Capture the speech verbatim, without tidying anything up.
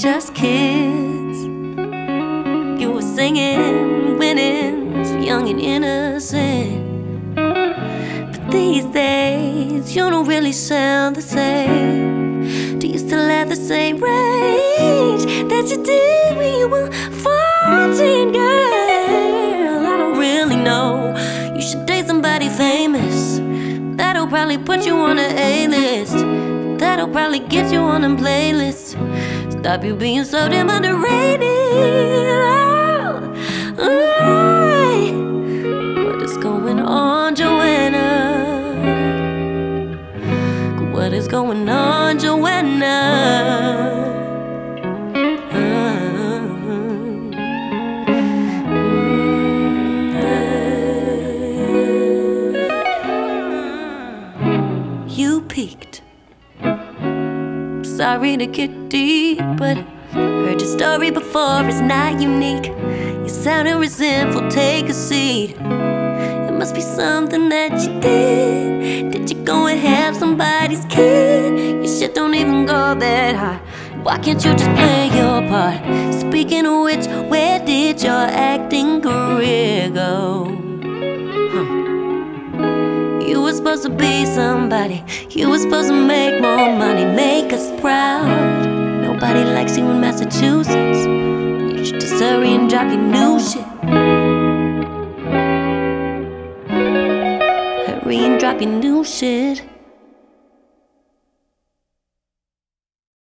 just kids. You were singing, winning, so young and innocent. But these days, you don't really sound the same. Do you still have the same range that you did when you were fourteen, girl? I don't really know. You should date somebody famous. That'll probably put you on an A-list. That'll probably get you on them playlists. Stop you being so damn underrated. Oh, oh. What is going on, Joanna? What is going on, Joanna? You peaked. Sorry to get deep, but heard your story before, it's not unique. You sounded resentful, take a seat. It must be something that you did. Did you go and have somebody's kid? Your shit don't even go that high. Why can't you just play your part? Speaking of which, where did your acting career go? You were supposed to be somebody. You were supposed to make more money, make us proud. Nobody likes you in Massachusetts. You should just hurry and drop your new shit. Hurry and drop your new shit.